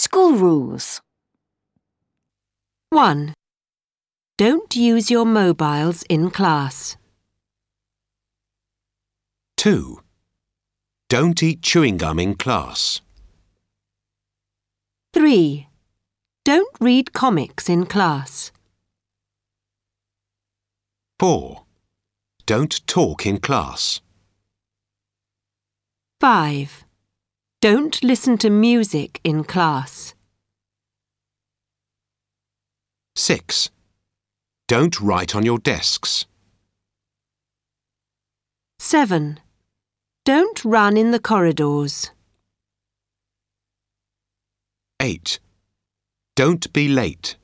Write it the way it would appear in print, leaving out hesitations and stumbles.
School rules. 1. Don't use your mobiles in class. 2. Don't eat chewing gum in class. 3. Don't read comics in class. 4. Don't talk in class. 5. Don't listen to music in class. 6. Don't write on your desks. 7. Don't run in the corridors. 8. Don't be late.